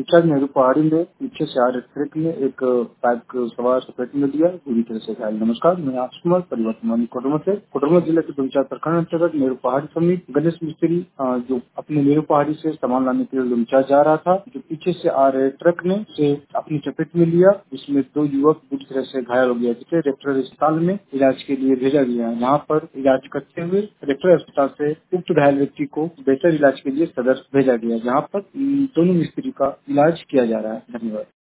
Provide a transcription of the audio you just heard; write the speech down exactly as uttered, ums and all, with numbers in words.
दुमचा नेहरू पहाड़ी में पीछे से आ रहे ट्रक ने एक बाइक सवार सफेद में दिया, पूरी तरह से घायल। नमस्कार, मैं आशीष कुमार, परिवर्तन कोडरमा से। कोडरमा जिले के दुमचा प्रखंड अंतर्गत नेहरू पहाड़ी समिति गणेश मिस्त्री जो अपने नेहरू पहाड़ी से सामान लाने के लिए दुमचा जा रहा था, जो पीछे से आ रहे ट्रक ने उसे अपनी चपेट में लिया, जिसमें दो युवक बुरी तरह से घायल हो गया, जिसे रेफरल अस्पताल में इलाज के लिए भेजा गया। यहाँ पर इलाज करते हुए रेफरल अस्पताल से उक्त घायल व्यक्ति को बेहतर इलाज के लिए सदर भेजा गया, जहाँ पर दोनों मिस्त्री का इलाज किया जा रहा है। धन्यवाद।